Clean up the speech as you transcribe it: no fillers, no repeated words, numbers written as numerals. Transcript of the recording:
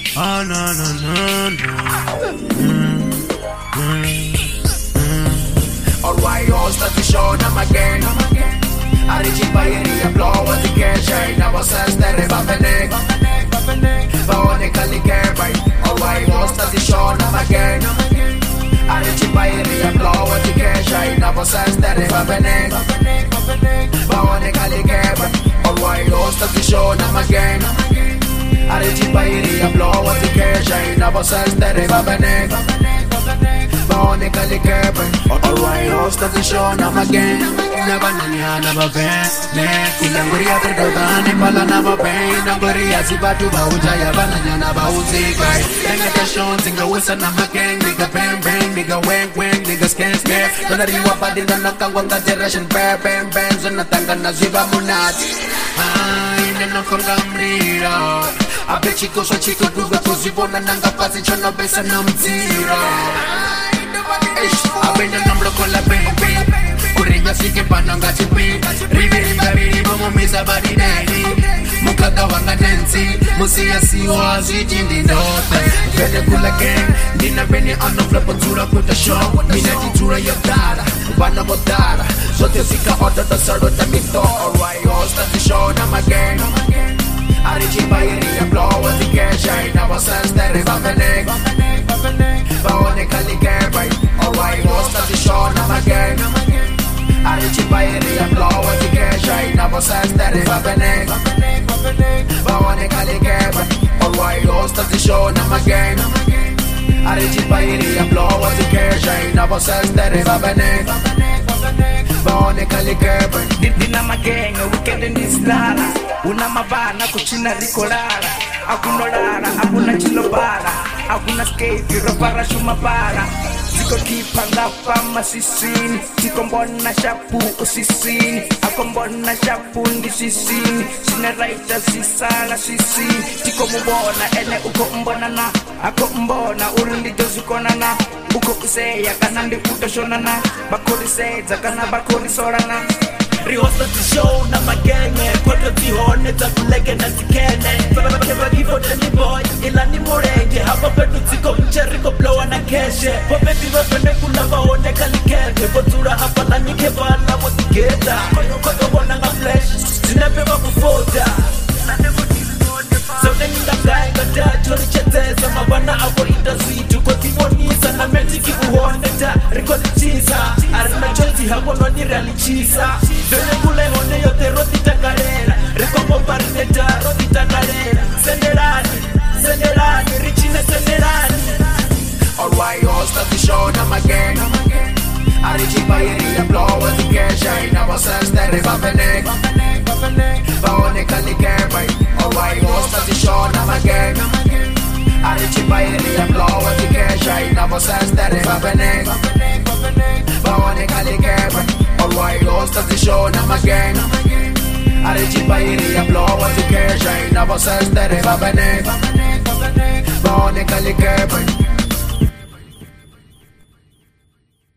Oh no no no no. Alright, all start to show them again. Arichipayeria blow what the cash ain't never says that if I'm a neck. Bone Calicare, alright, all start to show them again. Arichipayeria blow what the cash ain't never says that if I'm a neck. Bone Calicare, alright, all start to show them again. Arichipayeria blow what the cash ain't never says that if I'm a neck. Bone Calicare, alright, all start to show them again. Never nanya, never been. Kulanguria perdodane, pala never been. Nanguria zibatu bauja ya bananya na bauzikai. Nigga kashon, singa wisa na magang. Nigga bang bang, nigga wang wang, nigga scan scan. Donariwa pa din na nakangwang generation. Bang bang bang, zonatanga na ziba munati. Ay, nanakongamrira. Abe chico, so chico, guga tuzibona nanga pasi chono besa namzira. Abe na namlo con la baby. Kurenya sike pananga chipi. Rivi bomo misa badi neni. Mukaka wanga nensi. Musia siwa zijindi note. Vede kula gang. Nina beni ano flipa tura kuta show. Mina jitura yodara. Bana bodara. Sote sika order the saro da mito. Alright, all start to show them again. Arichipayeria blow with the cash ain't never says that if I'm a neck. Bone Calicare, alright, all start to show them again. Arichipayeria blow with the cash ain't never says that if I'm a neck. Bone Calicare, alright, all start to show them again. Arichipayeria blow with the cash ain't never says that if I'm a neck. Bone Calicare, Dina magenga weekend in this lara. Una mabana kuchina rikolala. Akuna lara, akuna chilobara. Akuna skate, robara shumabara. Siko kipanga fama sisini. Siko mbona shapu usisini. Ako mbona shapu ndi sisini. Sine raita sisala sisini. Siko mbona ene uko mbona na. Ako mbona urundi dozukona na. Uko kuseya kanandi utoshonana. Bakuri seza kana bakuri sorana. Rihosta to show na magenge. Kota tihone takulege na tikene. Keba kifo teni boy ila ni morenge. Hapa petu tiko mcheriko blowa na keshe. Wapeti wapende kula waone kalikege. Botura hapa na nikeba na motiketa. Koto wana nga flesh sinepewa kufoda. So then the guy got that to cheteza. Mabana ako itazitu kwa timonisa. Na metiki uoneta rikodi chisa. Arina choti hako noni realichisa. Dole kule hone yote roti takarera. Rikomo parineta roti takarera. Senderani, richine senderani. alright, all start to show them again. Arichipayeria blow with the cash ain't never says that if I'm a neck. Bone Calicare, alright, all start to show them again. Arichipayeria blow with the cash ain't never says that if I'm a neck. Bone Calicare, alright, all start to show them again. Arichipayeria blow with the cash ain't never says that if I'm a neck. Bone Calicare.